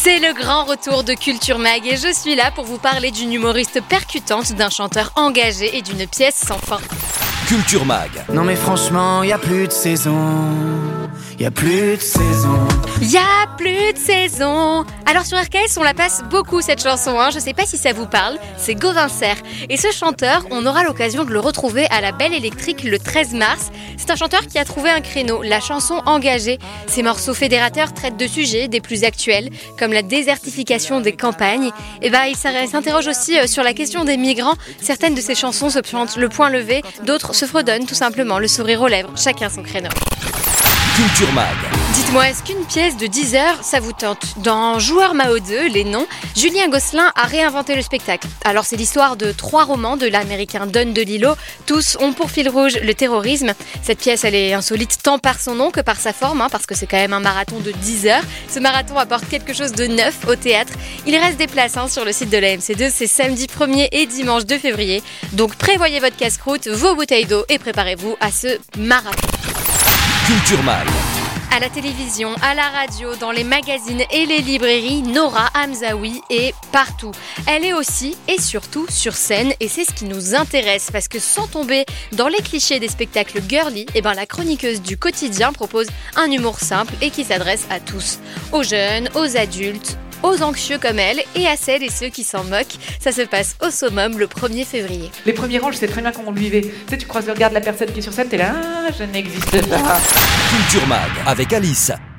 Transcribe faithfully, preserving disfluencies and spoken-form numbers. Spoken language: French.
C'est le grand retour de Culture Mag et je suis là pour vous parler d'une humoriste percutante, d'un chanteur engagé et d'une pièce sans fin. Culture Mag. Non mais franchement, y a plus de saison. Y a plus de saison. Y a plus de saison. Alors sur R K S, on la passe beaucoup cette chanson, hein. Je sais pas si ça vous parle, c'est Gauvin Serre. Et ce chanteur, on aura l'occasion de le retrouver à la Belle Électrique le treize mars. C'est un chanteur qui a trouvé un créneau, la chanson engagée. Ses morceaux fédérateurs traitent de sujets des plus actuels, comme la désertification des campagnes. Et bah, il s'interroge aussi sur la question des migrants. Certaines de ses chansons se chantent le poing levé, d'autres se fredonnent tout simplement, le sourire aux lèvres, chacun son créneau. Culture Mag. Dites-moi, est-ce qu'une pièce de dix heures, ça vous tente ? Dans Joueur Mao deux, Les Noms, Julien Gosselin a réinventé le spectacle. Alors c'est l'histoire de trois romans de l'américain Don DeLillo. Tous ont pour fil rouge le terrorisme. Cette pièce, elle est insolite tant par son nom que par sa forme, hein, parce que c'est quand même un marathon de dix heures. Ce marathon apporte quelque chose de neuf au théâtre. Il reste des places hein, sur le site de la M C deux, c'est samedi premier et dimanche deux février. Donc prévoyez votre casse-croûte, vos bouteilles d'eau et préparez-vous à ce marathon. Culture Mag. À la télévision, à la radio, dans les magazines et les librairies, Nora Hamzaoui est partout. Elle est aussi et surtout sur scène et c'est ce qui nous intéresse parce que sans tomber dans les clichés des spectacles girly, eh ben la chroniqueuse du quotidien propose un humour simple et qui s'adresse à tous, aux jeunes, aux adultes, aux anxieux comme elle et à celles et ceux qui s'en moquent. Ça se passe au Summum le premier février. Les premiers rangs, je sais très bien comment on le vivait. Tu sais, tu croises le regard de la personne qui est sur scène, t'es là, ah, je n'existe pas. Culture Mag avec Alice.